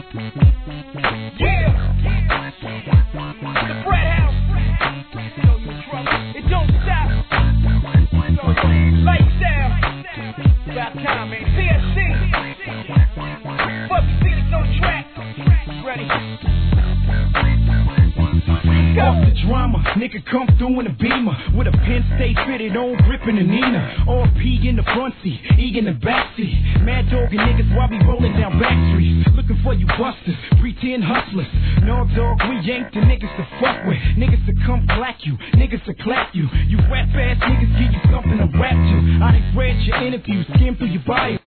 Yeah, the Fred House. It don't stop. Lifestyle. About time, man. CSC. Fuck the seats on track. Ready. Off the drama, nigga come through in a Beamer with a Penn State fitted on, gripping a Nina. All P in the front seat, E in the back seat. Mad dogging niggas while we rolling down back streets. Looking for you busters, pretend hustlers. No dog, we ain't the niggas to fuck with. Niggas to come clack you, niggas to clap you. You rap ass niggas give you something to rap to. I done read your interviews, skim through your bio.